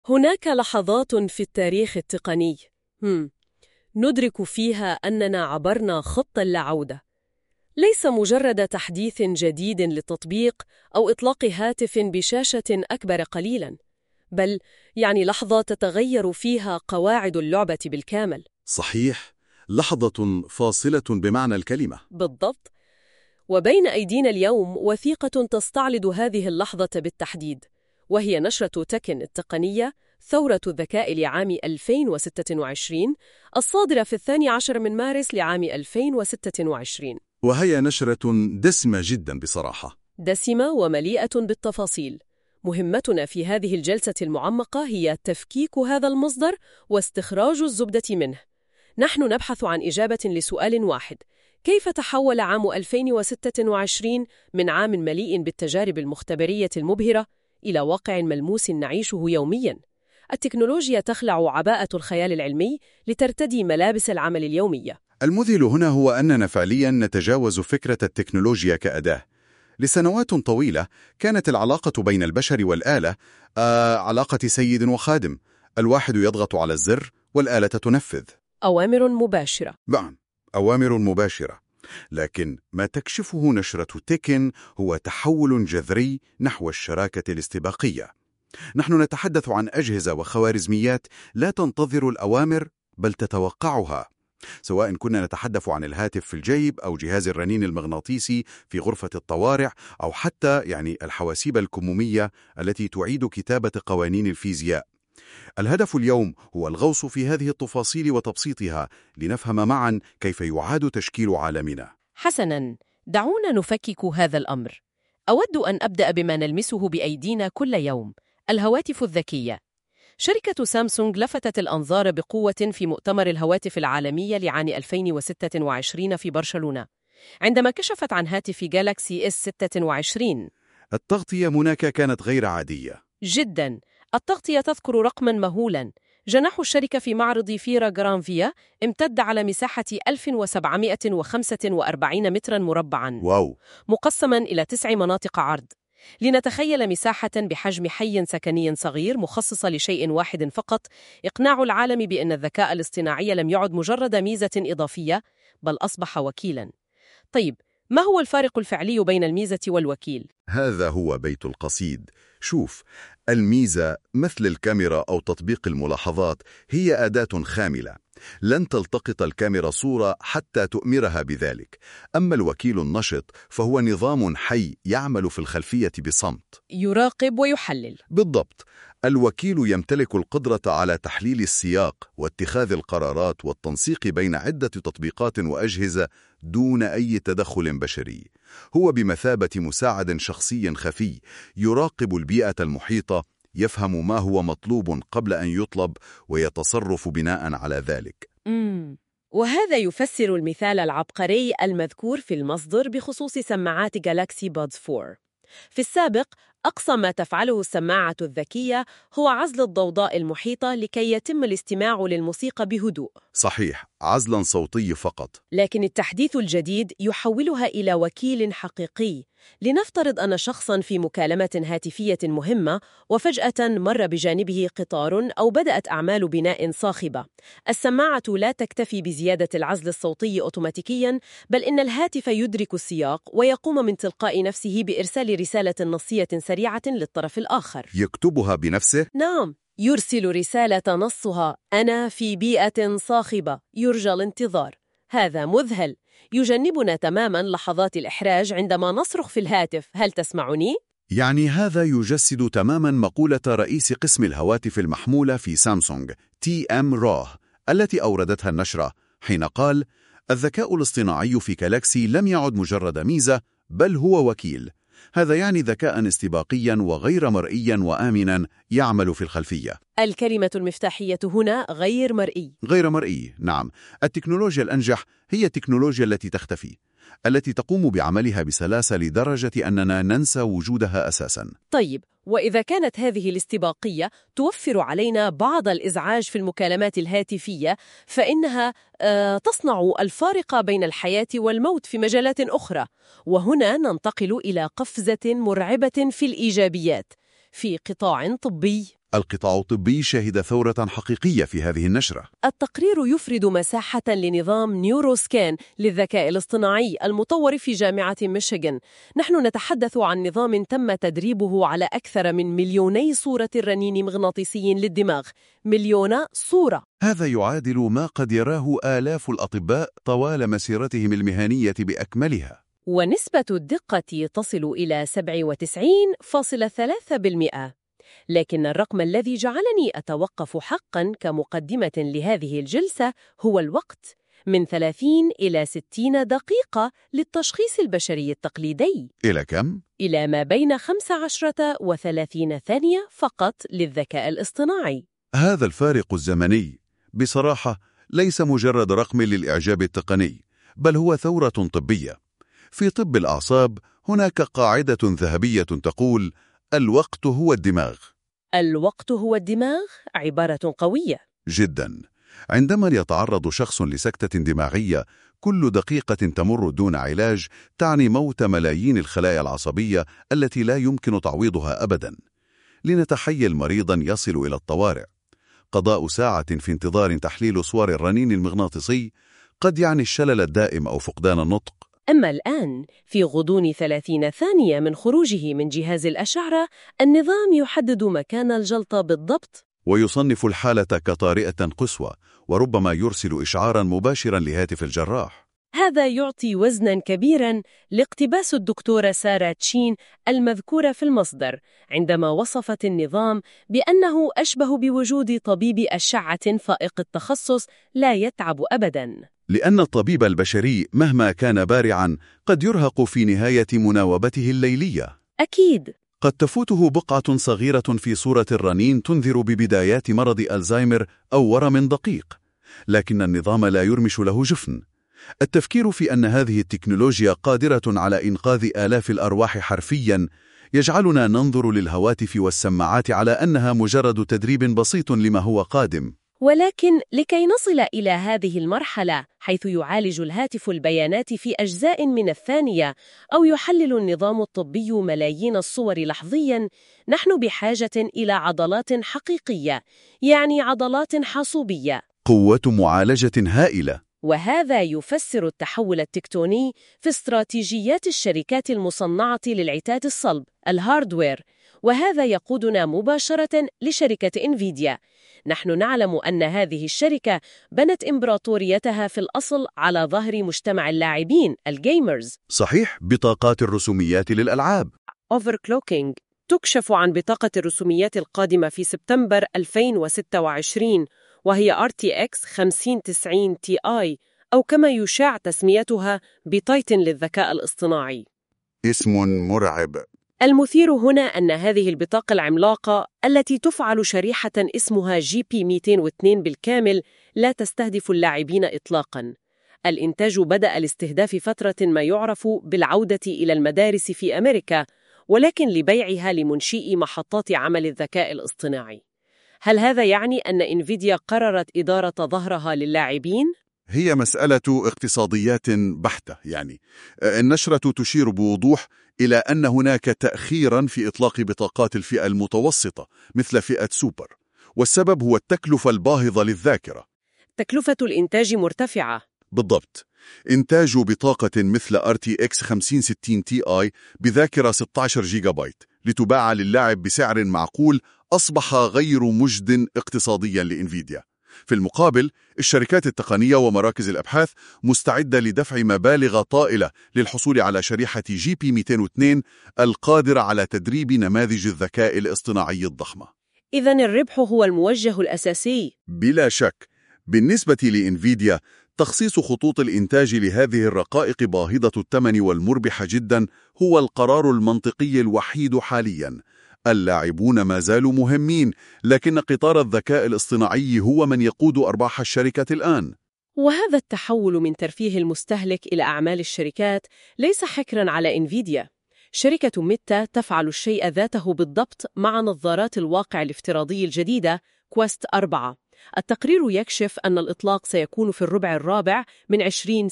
هناك لحظات في التاريخ التقني ندرك فيها أننا عبرنا خطا لا عودة. ليس مجرد تحديث جديد للتطبيق أو إطلاق هاتف بشاشة أكبر قليلاً، بل لحظة تتغير فيها قواعد اللعبة بالكامل. صحيح، لحظة فاصلة بمعنى الكلمة. بالضبط. وبين أيدينا اليوم وثيقة تستعرض هذه اللحظة بالتحديد، وهي نشرة تكن التقنية ثورة الذكاء لعام 2026 الصادرة في 12 من مارس لعام 2026. وهي نشرة دسمة جدا بصراحة. دسمة ومليئة بالتفاصيل. مهمتنا في هذه الجلسة المعمقة هي تفكيك هذا المصدر واستخراج الزبدة منه. نحن نبحث عن إجابة لسؤال واحد: كيف تحول عام 2026 من عام مليء بالتجارب المختبرية المبهرة إلى واقع ملموس نعيشه يومياً؟ التكنولوجيا تخلع عباءة الخيال العلمي لترتدي ملابس العمل اليومية. المذهل هنا هو أننا فعلياً نتجاوز فكرة التكنولوجيا كأداة. لسنوات طويلة كانت العلاقة بين البشر والآلة علاقة سيد وخادم، الواحد يضغط على الزر والآلة تنفذ. أوامر مباشرة. نعم، أوامر مباشرة. لكن ما تكشفه نشرة تكن هو تحول جذري نحو الشراكة الاستباقية. نحن نتحدث عن أجهزة وخوارزميات لا تنتظر الأوامر بل تتوقعها، سواء كنا نتحدث عن الهاتف في الجيب أو جهاز الرنين المغناطيسي في غرفة الطوارئ، أو حتى الحواسيب الكمومية التي تعيد كتابة قوانين الفيزياء. الهدف اليوم هو الغوص في هذه التفاصيل وتبسيطها لنفهم معا كيف يعاد تشكيل عالمنا. حسناً، دعونا نفكك هذا الأمر. أود أن أبدأ بما نلمسه بأيدينا كل يوم: الهواتف الذكية. شركة سامسونج لفتت الأنظار بقوة في مؤتمر الهواتف العالمي لعام 2026 في برشلونة، عندما كشفت عن هاتف جالاكسي S26. التغطية هناك كانت غير عادية جداً. التغطية تذكر رقماً مهولاً: جناح الشركة في معرض فيرا جرانفيا امتد على مساحة 1745 متراً مربعاً. واو. مقسماً إلى 9 مناطق عرض. لنتخيل مساحة بحجم حي سكني صغير مخصصة لشيء واحد فقط: إقناع العالم بأن الذكاء الاصطناعي لم يعد مجرد ميزة إضافية، بل أصبح وكيلاً. طيب، ما هو الفارق الفعلي بين الميزة والوكيل؟ هذا هو بيت القصيد. شوف، الميزة مثل الكاميرا أو تطبيق الملاحظات هي أداة خاملة، لن تلتقط الكاميرا صورة حتى تؤمرها بذلك. أما الوكيل النشط فهو نظام حي يعمل في الخلفية بصمت، يراقب ويحلل. بالضبط. الوكيل يمتلك القدرة على تحليل السياق واتخاذ القرارات والتنسيق بين عدة تطبيقات وأجهزة دون أي تدخل بشري. هو بمثابة مساعد شخصي خفي يراقب البيئة المحيطة، يفهم ما هو مطلوب قبل أن يطلب ويتصرف بناء على ذلك. وهذا يفسر المثال العبقري المذكور في المصدر بخصوص سماعات جالاكسي بودز 4. في السابق، أقصى ما تفعله السماعة الذكية هو عزل الضوضاء المحيطة لكي يتم الاستماع للموسيقى بهدوء. صحيح، عزلاً صوتي فقط. لكن التحديث الجديد يحولها إلى وكيل حقيقي. لنفترض أن شخصاً في مكالمة هاتفية مهمة وفجأة مر بجانبه قطار أو بدأت أعمال بناء صاخبة. السماعة لا تكتفي بزيادة العزل الصوتي أوتوماتيكياً، بل إن الهاتف يدرك السياق ويقوم من تلقاء نفسه بإرسال رسالة نصية سريعة للطرف الآخر. يكتبها بنفسه؟ نعم، يرسل رسالة نصها: أنا في بيئة صاخبة يرجى الانتظار. هذا مذهل، يجنبنا تماماً لحظات الإحراج عندما نصرخ في الهاتف: هل تسمعني؟ هذا يجسد تماماً مقولة رئيس قسم الهواتف المحمولة في سامسونج TM راه التي أوردتها النشرة، حين قال: الذكاء الاصطناعي في جالاكسي لم يعد مجرد ميزة بل هو وكيل. هذا ذكاء استباقيا وغير مرئيا وآمنا يعمل في الخلفية. الكلمة المفتاحية هنا غير مرئي. غير مرئي، نعم. التكنولوجيا الأنجح هي التكنولوجيا التي تختفي، التي تقوم بعملها بسلاسة لدرجة أننا ننسى وجودها أساسا. طيب، وإذا كانت هذه الاستباقية توفر علينا بعض الإزعاج في المكالمات الهاتفية، فإنها تصنع الفارق بين الحياة والموت في مجالات أخرى. وهنا ننتقل إلى قفزة مرعبة في الإيجابيات في قطاع طبي. القطاع الطبي شهد ثورة حقيقية في هذه النشرة. التقرير يفرد مساحة لنظام نيوروسكان للذكاء الاصطناعي المطور في جامعة ميشيغان. نحن نتحدث عن نظام تم تدريبه على أكثر من 2,000,000 صورة رنين مغناطيسي للدماغ. 1,000,000 صورة. هذا يعادل ما قد يراه آلاف الأطباء طوال مسيرتهم المهنية بأكملها. ونسبة الدقة تصل إلى 97.3%. لكن الرقم الذي جعلني أتوقف حقاً كمقدمة لهذه الجلسة هو الوقت، من 30 إلى 60 دقيقة للتشخيص البشري التقليدي، إلى كم؟ إلى ما بين 15 و30 ثانية فقط للذكاء الاصطناعي. هذا الفارق الزمني بصراحة ليس مجرد رقم للإعجاب التقني، بل هو ثورة طبية. في طب الأعصاب هناك قاعدة ذهبية تقول: الوقت هو الدماغ. الوقت هو الدماغ عبارة قوية جدا. عندما يتعرض شخص لسكتة دماغية، كل دقيقة تمر دون علاج تعني موت ملايين الخلايا العصبية التي لا يمكن تعويضها أبدا. لنتخيل مريضا يصل إلى الطوارئ، قضاء ساعة في انتظار تحليل صور الرنين المغناطيسي قد يعني الشلل الدائم أو فقدان النطق. أما الآن، في غضون 30 ثانية من خروجه من جهاز الأشعة، النظام يحدد مكان الجلطة بالضبط ويصنف الحالة كطارئة قصوى، وربما يرسل إشعاراً مباشراً لهاتف الجراح. هذا يعطي وزناً كبيراً لاقتباس الدكتورة سارة تشين المذكورة في المصدر عندما وصفت النظام بأنه أشبه بوجود طبيب أشعة فائق التخصص لا يتعب أبداً. لأن الطبيب البشري مهما كان بارعاً قد يرهق في نهاية مناوبته الليلية. أكيد. قد تفوته بقعة صغيرة في صورة الرنين تنذر ببدايات مرض ألزهايمر أو ورم دقيق، لكن النظام لا يرمش له جفن. التفكير في أن هذه التكنولوجيا قادرة على إنقاذ آلاف الأرواح حرفياً يجعلنا ننظر للهواتف والسماعات على أنها مجرد تدريب بسيط لما هو قادم. ولكن لكي نصل إلى هذه المرحلة حيث يعالج الهاتف البيانات في أجزاء من الثانية أو يحلل النظام الطبي ملايين الصور لحظياً، نحن بحاجة إلى عضلات حقيقية، يعني عضلات حاسوبية. قوة معالجة هائلة. وهذا يفسر التحول التكتوني في استراتيجيات الشركات المصنعة للعتاد الصلب، الهاردوير، وهذا يقودنا مباشرة لشركة إنفيديا. نحن نعلم أن هذه الشركة بنت إمبراطوريتها في الأصل على ظهر مجتمع اللاعبين الجيمرز. صحيح، بطاقات الرسوميات للألعاب. Overclocking تكشف عن بطاقة الرسوميات القادمة في سبتمبر 2026، وهي RTX 5090 Ti، أو كما يشاع تسميتها بتايتن للذكاء الاصطناعي. اسم مرعب. المثير هنا أن هذه البطاقة العملاقة التي تفعل شريحة اسمها GP202 بالكامل لا تستهدف اللاعبين إطلاقاً. الإنتاج بدأ لاستهداف فترة ما يعرف بالعودة إلى المدارس في أمريكا، ولكن لبيعها لمنشئي محطات عمل الذكاء الاصطناعي. هل هذا يعني أن إنفيديا قررت إدارة ظهرها للاعبين؟ هي مسألة اقتصاديات بحتة. النشرة تشير بوضوح إلى أن هناك تأخيراً في إطلاق بطاقات الفئة المتوسطة مثل فئة سوبر، والسبب هو التكلفة الباهظة للذاكرة. تكلفة الإنتاج مرتفعة. بالضبط. إنتاج بطاقة مثل RTX 5060 Ti بذاكرة 16 جيجا بايت لتباع للاعب بسعر معقول أصبح غير مجد اقتصادياً لإنفيديا. في المقابل، الشركات التقنية ومراكز الأبحاث مستعدة لدفع مبالغ طائلة للحصول على شريحة GP202 القادرة على تدريب نماذج الذكاء الاصطناعي الضخمة. إذن الربح هو الموجه الأساسي. بلا شك. بالنسبة لإنفيديا، تخصيص خطوط الإنتاج لهذه الرقائق باهظة الثمن والمربحة جدا هو القرار المنطقي الوحيد حاليا. اللاعبون ما زالوا مهمين، لكن قطار الذكاء الاصطناعي هو من يقود أرباح الشركة الآن. وهذا التحول من ترفيه المستهلك إلى أعمال الشركات ليس حكراً على إنفيديا. شركة ميتا تفعل الشيء ذاته بالضبط مع نظارات الواقع الافتراضي الجديدة كويست 4. التقرير يكشف أن الإطلاق سيكون في الربع الرابع من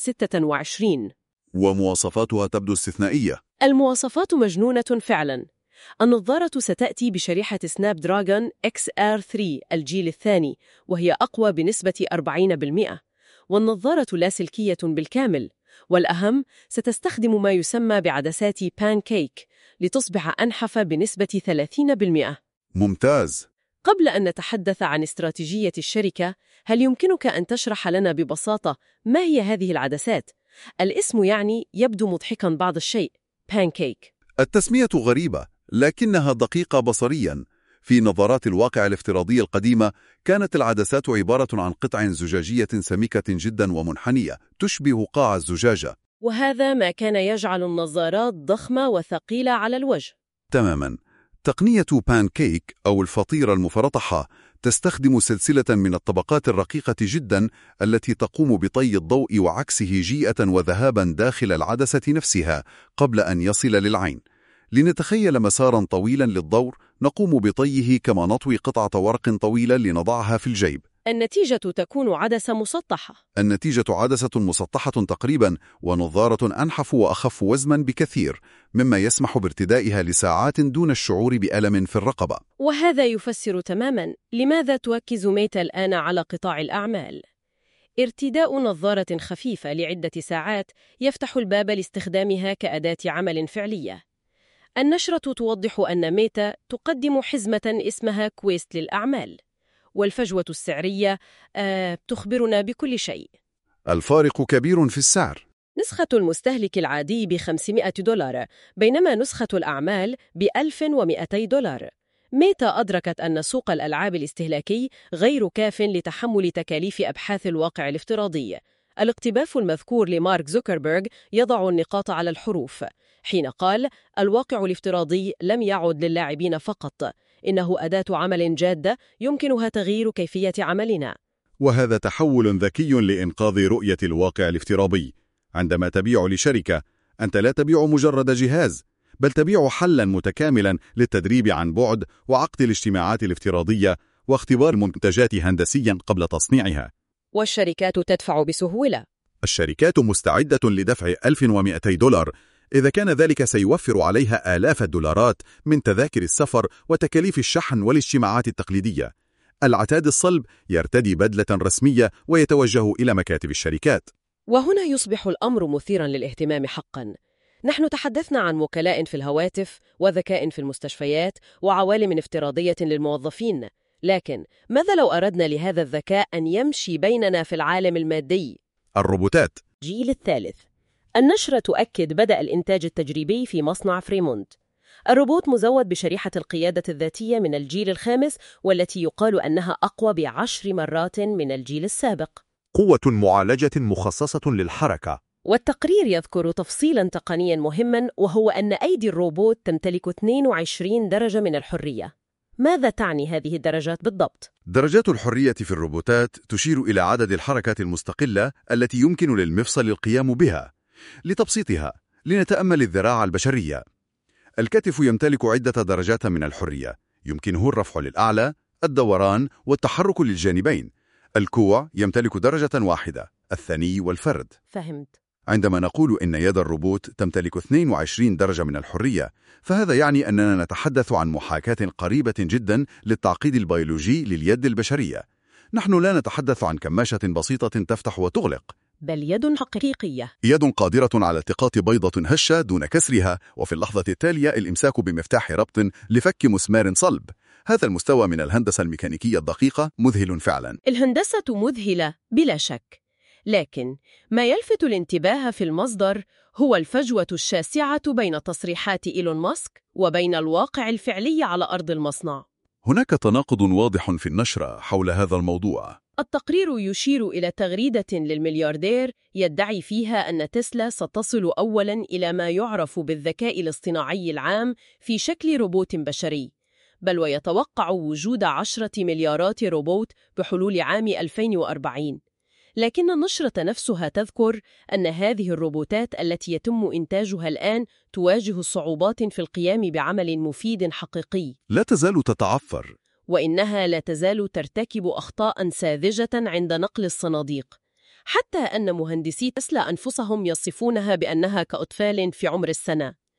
2026. ومواصفاتها تبدو استثنائية. المواصفات مجنونة فعلاً. النظارة ستأتي بشريحة سناب دراجون XR3 الجيل الثاني، وهي أقوى بنسبة 40%، والنظارة لاسلكية بالكامل، والأهم ستستخدم ما يسمى بعدسات بانكيك لتصبح أنحف بنسبة 30%. ممتاز. قبل أن نتحدث عن استراتيجية الشركة، هل يمكنك أن تشرح لنا ببساطة ما هي هذه العدسات؟ الاسم يبدو مضحكاً بعض الشيء، بانكيك. التسمية غريبة لكنها دقيقة بصرياً. في نظارات الواقع الافتراضي القديمة كانت العدسات عبارة عن قطع زجاجية سميكة جدا ومنحنية تشبه قاع الزجاجة، وهذا ما كان يجعل النظارات ضخمة وثقيلة على الوجه. تماما. تقنية بانكيك أو الفطيرة المفرطحة تستخدم سلسلة من الطبقات الرقيقة جدا التي تقوم بطي الضوء وعكسه جيئة وذهابا داخل العدسة نفسها قبل أن يصل للعين. لنتخيل مسارا طويلا للضوء نقوم بطيه كما نطوي قطعة ورق طويلة لنضعها في الجيب. النتيجة تكون عدسة مسطحة. النتيجة عدسة مسطحة تقريبا، ونظارة أنحف وأخف وزنا بكثير، مما يسمح بارتدائها لساعات دون الشعور بألم في الرقبة. وهذا يفسر تماما لماذا تركز ميتا الآن على قطاع الأعمال. ارتداء نظارة خفيفة لعدة ساعات يفتح الباب لاستخدامها كأداة عمل فعلية. النشرة توضح أن ميتا تقدم حزمة اسمها كويست للأعمال، والفجوة السعرية تخبرنا بكل شيء. الفارق كبير في السعر. نسخة المستهلك العادي $500، بينما نسخة الأعمال $1,200. ميتا أدركت أن سوق الألعاب الاستهلاكي غير كاف لتحمل تكاليف أبحاث الواقع الافتراضي. الاقتباس المذكور لمارك زوكربيرغ يضع النقاط على الحروف حين قال: الواقع الافتراضي لم يعد للاعبين فقط، إنه أداة عمل جادة يمكنها تغيير كيفية عملنا. وهذا تحول ذكي لإنقاذ رؤية الواقع الافتراضي. عندما تبيع لشركة، أنت لا تبيع مجرد جهاز، بل تبيع حلاً متكاملاً للتدريب عن بعد وعقد الاجتماعات الافتراضية واختبار المنتجات هندسياً قبل تصنيعها. والشركات تدفع بسهولة. الشركات مستعدة لدفع $1,200 إذا كان ذلك سيوفر عليها آلاف الدولارات من تذاكر السفر وتكاليف الشحن والاجتماعات التقليدية. العتاد الصلب يرتدي بدلة رسمية ويتوجه إلى مكاتب الشركات. وهنا يصبح الأمر مثيراً للاهتمام حقاً. نحن تحدثنا عن وكلاء في الهواتف وذكاء في المستشفيات وعوالم افتراضية للموظفين، لكن ماذا لو أردنا لهذا الذكاء أن يمشي بيننا في العالم المادي؟ الروبوتات. جيل الثالث. النشرة تؤكد بدء الإنتاج التجريبي في مصنع فريمونت. الروبوت مزود بشريحة القيادة الذاتية من الجيل الخامس، والتي يقال أنها أقوى ب10 مرات من الجيل السابق. قوة معالجة مخصصة للحركة. والتقرير يذكر تفصيلاً تقنياً مهماً، وهو أن أيدي الروبوت تمتلك 22 درجة من الحرية. ماذا تعني هذه الدرجات بالضبط؟ درجات الحرية في الروبوتات تشير إلى عدد الحركات المستقلة التي يمكن للمفصل القيام بها. لتبسيطها، لنتأمل الذراع البشرية. الكتف يمتلك عدة درجات من الحرية، يمكنه الرفع للأعلى، الدوران والتحرك للجانبين. الكوع يمتلك درجة واحدة، الثني والفرد. فهمت. عندما نقول إن يد الروبوت تمتلك 22 درجة من الحرية، فهذا يعني أننا نتحدث عن محاكاة قريبة جدا للتعقيد البيولوجي لليد البشرية. نحن لا نتحدث عن كماشة بسيطة تفتح وتغلق، بل يد حقيقية. يد قادرة على التقاط بيضة هشة دون كسرها، وفي اللحظة التالية الإمساك بمفتاح ربط لفك مسمار صلب. هذا المستوى من الهندسة الميكانيكية الدقيقة مذهل فعلا. الهندسة مذهلة بلا شك، لكن ما يلفت الانتباه في المصدر هو الفجوة الشاسعة بين تصريحات إيلون ماسك وبين الواقع الفعلي على أرض المصنع. هناك تناقض واضح في النشرة حول هذا الموضوع. التقرير يشير إلى تغريدة للملياردير يدعي فيها أن تسلا ستصل أولاً إلى ما يعرف بالذكاء الاصطناعي العام في شكل روبوت بشري، بل ويتوقع وجود 10 مليارات روبوت بحلول عام 2040. لكن النشرة نفسها تذكر أن هذه الروبوتات التي يتم إنتاجها الآن تواجه صعوبات في القيام بعمل مفيد حقيقي. لا تزال تتعثر. وإنها لا تزال ترتكب أخطاء ساذجة عند نقل الصناديق، حتى أن مهندسي تسلا أنفسهم يصفونها بأنها كأطفال في عمر السنة.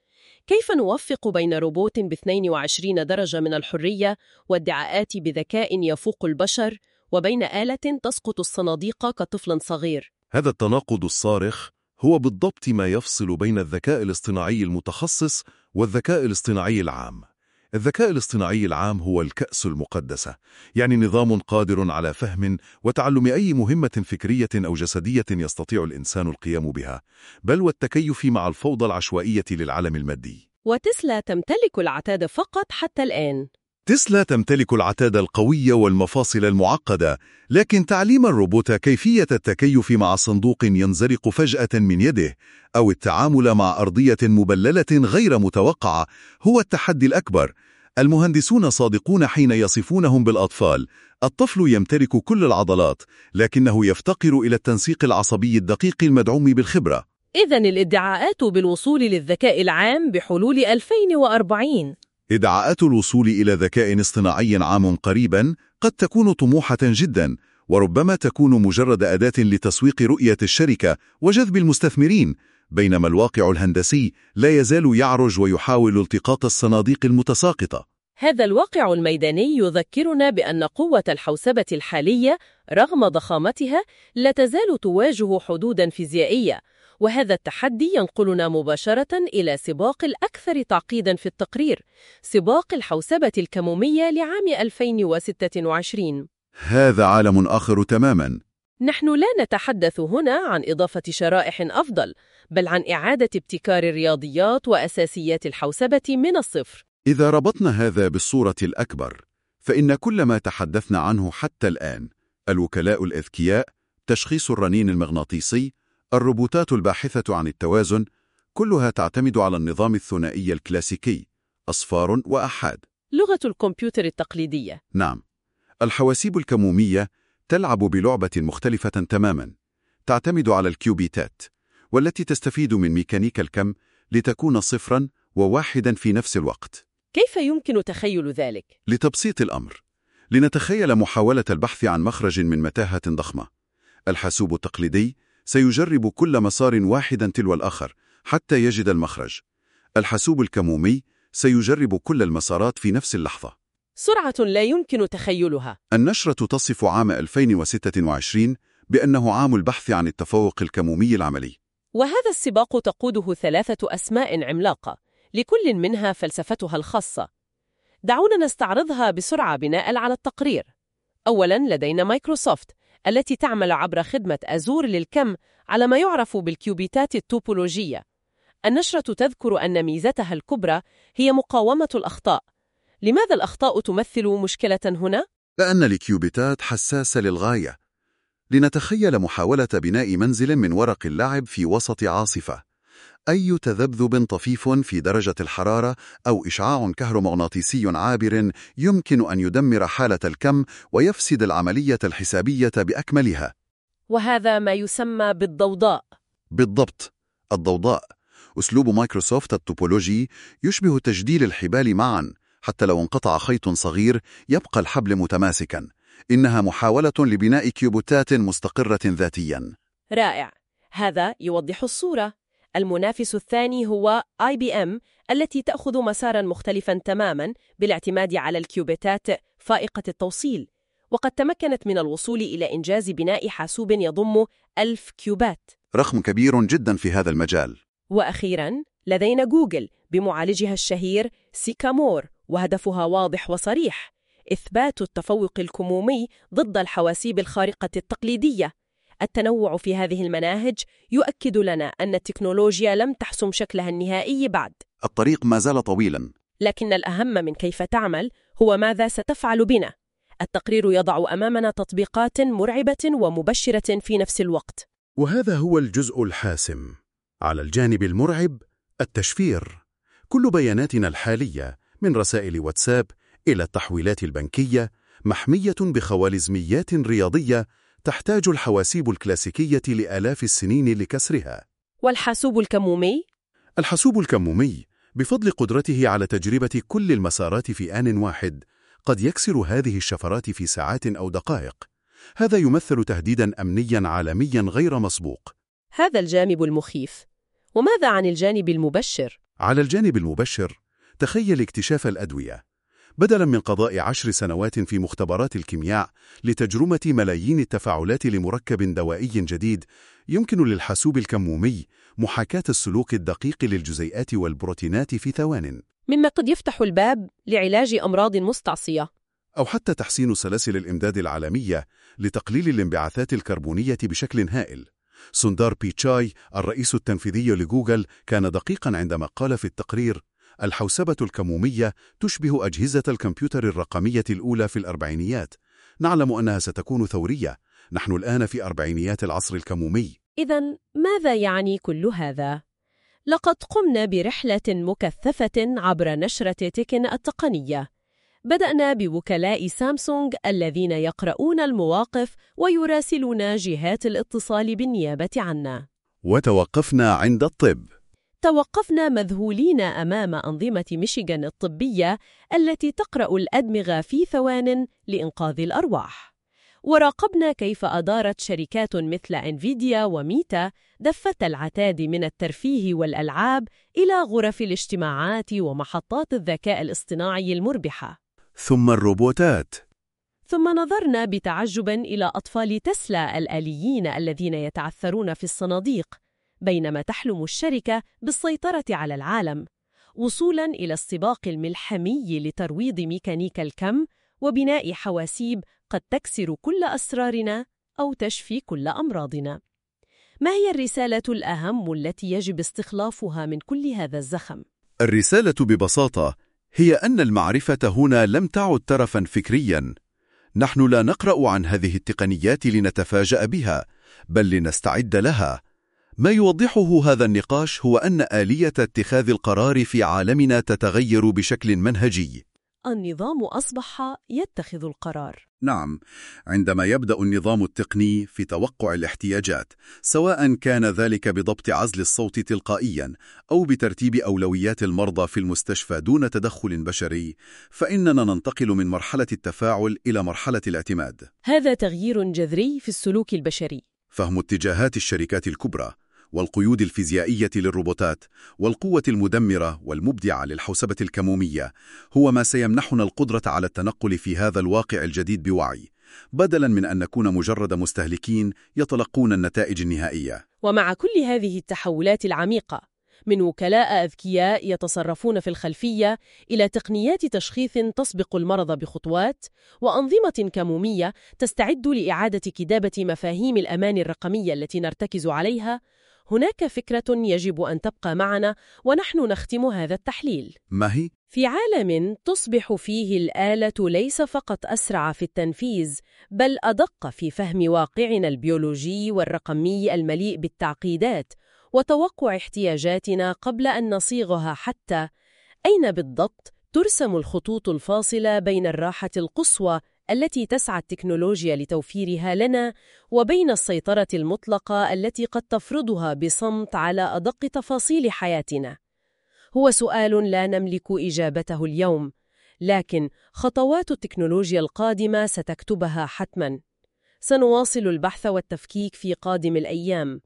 كيف نوفق بين روبوت ب22 درجة من الحرية وادعاءات بذكاء يفوق البشر وبين آلة تسقط الصناديق كطفل صغير؟ هذا التناقض الصارخ هو بالضبط ما يفصل بين الذكاء الاصطناعي المتخصص والذكاء الاصطناعي العام. الذكاء الاصطناعي العام هو الكأس المقدسة، يعني نظام قادر على فهم وتعلم أي مهمة فكرية أو جسدية يستطيع الإنسان القيام بها، بل والتكيف مع الفوضى العشوائية للعالم المادي. وتسلا تمتلك العتاد فقط حتى الآن. تسلا تمتلك العتاد القوي والمفاصل المعقدة، لكن تعليم الروبوت كيفية التكيف مع صندوق ينزلق فجأة من يده أو التعامل مع أرضية مبللة غير متوقعة هو التحدي الأكبر. المهندسون صادقون حين يصفونهم بالأطفال. الطفل يمتلك كل العضلات، لكنه يفتقر إلى التنسيق العصبي الدقيق المدعوم بالخبرة. إذن الادعاءات بالوصول للذكاء العام بحلول 2040. ادعاءات الوصول إلى ذكاء اصطناعي عام قريبا قد تكون طموحة جدا، وربما تكون مجرد أداة لتسويق رؤية الشركة وجذب المستثمرين، بينما الواقع الهندسي لا يزال يعرج ويحاول التقاط الصناديق المتساقطة. هذا الواقع الميداني يذكرنا بأن قوة الحوسبة الحالية رغم ضخامتها لا تزال تواجه حدوداً فيزيائية، وهذا التحدي ينقلنا مباشرة إلى سباق الأكثر تعقيداً في التقرير، سباق الحوسبة الكمومية لعام 2026. هذا عالم آخر تماماً. نحن لا نتحدث هنا عن إضافة شرائح أفضل، بل عن إعادة ابتكار الرياضيات وأساسيات الحوسبة من الصفر. إذا ربطنا هذا بالصورة الأكبر، فإن كل ما تحدثنا عنه حتى الآن، الوكلاء الأذكياء، تشخيص الرنين المغناطيسي، الروبوتات الباحثة عن التوازن، كلها تعتمد على النظام الثنائي الكلاسيكي، أصفار وأحاد، لغة الكمبيوتر التقليدية. نعم، الحواسيب الكمومية تلعب بلعبة مختلفة تماماً، تعتمد على الكيوبيتات، والتي تستفيد من ميكانيكا الكم لتكون صفراً وواحداً في نفس الوقت. كيف يمكن تخيل ذلك؟ لتبسيط الأمر، لنتخيل محاولة البحث عن مخرج من متاهة ضخمة. الحاسوب التقليدي سيجرب كل مسار واحداً تلو الآخر حتى يجد المخرج. الحاسوب الكمومي سيجرب كل المسارات في نفس اللحظة. سرعة لا يمكن تخيلها. النشرة تصف عام 2026 بأنه عام البحث عن التفوق الكمومي العملي. وهذا السباق تقوده 3 أسماء عملاقة، لكل منها فلسفتها الخاصة. دعونا نستعرضها بسرعة بناء على التقرير. أولاً، لدينا مايكروسوفت التي تعمل عبر خدمة أزور للكم على ما يعرف بالكيوبيتات التوبولوجية. النشرة تذكر أن ميزتها الكبرى هي مقاومة الأخطاء. لماذا الأخطاء تمثل مشكلة هنا؟ لأن الكيوبيتات حساسة للغاية. لنتخيل محاولة بناء منزل من ورق اللعب في وسط عاصفة. أي تذبذب طفيف في درجة الحرارة أو إشعاع كهرومغناطيسي عابر يمكن أن يدمر حالة الكم ويفسد العملية الحسابية بأكملها. وهذا ما يسمى بالضوضاء. بالضبط، الضوضاء. أسلوب مايكروسوفت التوبولوجي يشبه تجديل الحبال معاً، حتى لو انقطع خيط صغير يبقى الحبل متماسكاً. إنها محاولة لبناء كيوبيتات مستقرة ذاتياً. رائع، هذا يوضح الصورة. المنافس الثاني هو IBM التي تأخذ مساراً مختلفاً تماماً بالاعتماد على الكيوبيتات فائقة التوصيل، وقد تمكنت من الوصول إلى إنجاز بناء حاسوب يضم 1000 كيوبات، رقم كبير جداً في هذا المجال. وأخيراً لدينا جوجل بمعالجها الشهير سيكامور، وهدفها واضح وصريح: إثبات التفوق الكمومي ضد الحواسيب الخارقة التقليدية. التنوع في هذه المناهج يؤكد لنا أن التكنولوجيا لم تحسم شكلها النهائي بعد. الطريق ما زال طويلاً، لكن الأهم من كيف تعمل هو ماذا ستفعل بنا. التقرير يضع أمامنا تطبيقات مرعبة ومبشرة في نفس الوقت. وهذا هو الجزء الحاسم. على الجانب المرعب، التشفير. كل بياناتنا الحالية من رسائل واتساب إلى التحويلات البنكية محمية بخوارزميات رياضية تحتاج الحواسيب الكلاسيكية لآلاف السنين لكسرها. والحاسوب الكمومي؟ الحاسوب الكمومي بفضل قدرته على تجربة كل المسارات في آن واحد قد يكسر هذه الشفرات في ساعات أو دقائق. هذا يمثل تهديداً أمنياً عالمياً غير مسبوق. هذا الجانب المخيف. وماذا عن الجانب المبشر؟ على الجانب المبشر، تخيل اكتشاف الأدوية. بدلاً من قضاء 10 سنوات في مختبرات الكيمياء لتجربة ملايين التفاعلات لمركب دوائي جديد، يمكن للحاسوب الكمومي محاكاة السلوك الدقيق للجزيئات والبروتينات في ثوان، مما قد يفتح الباب لعلاج أمراض مستعصية. أو حتى تحسين سلاسل الإمداد العالمية لتقليل الانبعاثات الكربونية بشكل هائل. سوندار بيتشاي، الرئيس التنفيذي لجوجل، كان دقيقاً عندما قال في التقرير: الحوسبة الكمومية تشبه أجهزة الكمبيوتر الرقمية الأولى في الأربعينيات. نعلم أنها ستكون ثورية. نحن الآن في أربعينيات العصر الكمومي. إذن ماذا يعني كل هذا؟ لقد قمنا برحلة مكثفة عبر نشرة تيكن التقنية. بدأنا بوكلاء سامسونج الذين يقرؤون المواقف ويراسلون جهات الاتصال بالنيابة عنا. وتوقفنا عند الطب. توقفنا مذهولين أمام أنظمة ميشيغان الطبية التي تقرأ الأدمغة في ثوان لإنقاذ الأرواح. وراقبنا كيف أدارت شركات مثل إنفيديا وميتا دفة العتاد من الترفيه والألعاب إلى غرف الاجتماعات ومحطات الذكاء الاصطناعي المربحة. ثم الروبوتات. ثم نظرنا بتعجب إلى أطفال تسلا الآليين الذين يتعثرون في الصناديق، بينما تحلم الشركة بالسيطرة على العالم، وصولاً إلى السباق الملحمي لترويض ميكانيكا الكم وبناء حواسيب قد تكسر كل أسرارنا أو تشفي كل أمراضنا. ما هي الرسالة الأهم التي يجب استخلافها من كل هذا الزخم؟ الرسالة ببساطة هي أن المعرفة هنا لم تعد ترفاً فكرياً. نحن لا نقرأ عن هذه التقنيات لنتفاجأ بها، بل لنستعد لها. ما يوضحه هذا النقاش هو أن آلية اتخاذ القرار في عالمنا تتغير بشكل منهجي. النظام أصبح يتخذ القرار. نعم، عندما يبدأ النظام التقني في توقع الاحتياجات، سواء كان ذلك بضبط عزل الصوت تلقائياً أو بترتيب أولويات المرضى في المستشفى دون تدخل بشري، فإننا ننتقل من مرحلة التفاعل إلى مرحلة الاعتماد. هذا تغيير جذري في السلوك البشري. فهم اتجاهات الشركات الكبرى والقيود الفيزيائية للروبوتات والقوة المدمرة والمبدعة للحوسبة الكمومية هو ما سيمنحنا القدرة على التنقل في هذا الواقع الجديد بوعي، بدلاً من أن نكون مجرد مستهلكين يتلقون النتائج النهائية. ومع كل هذه التحولات العميقة، من وكلاء أذكياء يتصرفون في الخلفية إلى تقنيات تشخيص تسبق المرض بخطوات، وأنظمة كمومية تستعد لإعادة كتابة مفاهيم الأمان الرقمية التي نرتكز عليها، هناك فكرة يجب أن تبقى معنا ونحن نختم هذا التحليل. ما هي؟ في عالم تصبح فيه الآلة ليس فقط أسرع في التنفيذ، بل أدق في فهم واقعنا البيولوجي والرقمي المليء بالتعقيدات وتوقع احتياجاتنا قبل أن نصيغها حتى، أين بالضبط ترسم الخطوط الفاصلة بين الراحة القصوى التي تسعى التكنولوجيا لتوفيرها لنا وبين السيطرة المطلقة التي قد تفرضها بصمت على أدق تفاصيل حياتنا؟ هو سؤال لا نملك إجابته اليوم، لكن خطوات التكنولوجيا القادمة ستكتبها حتماً. سنواصل البحث والتفكيك في قادم الأيام،